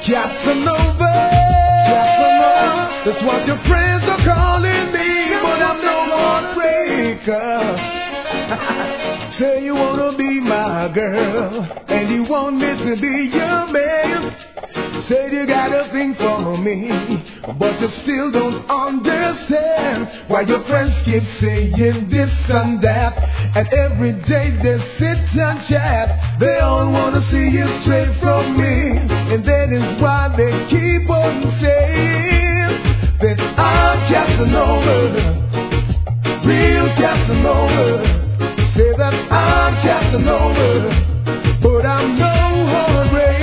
Casanova. Casanova. That's what your friends are calling me, but I'm no heartbreaker. Say you wanna be my girl, and you want me to be your man. Said you got a thing for me, but you still don't understand why your friends keep saying this and that, and every day they sit and chat. They all wanna see you straight from me, and that is why they keep on saying that I'm Casanova, real Casanova. Say that I'm Casanova, but I'm no heartbreaker.